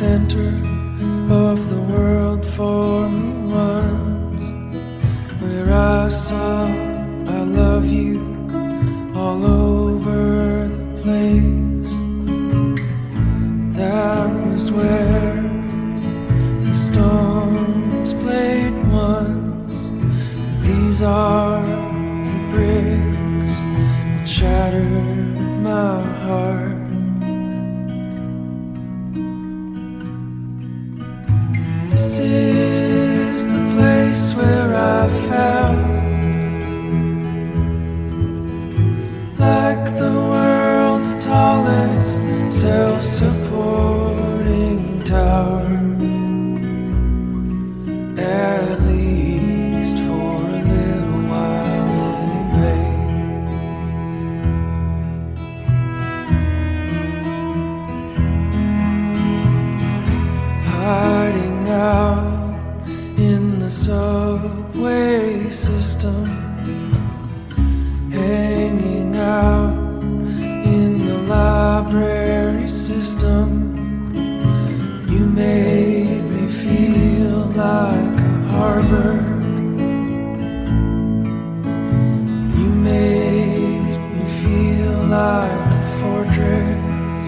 center of the world for me once, where I saw I love you all over the place. That was where the stones played once. These are the bricks that shattered my heart. This is the place where I felt like the world's tallest self-supporting tower, at least for a little while anyway. Hiding out in the subway system, hanging out in the library system. You made me feel like a harbor. You made me feel like a fortress.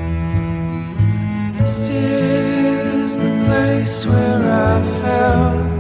This is the place where I felt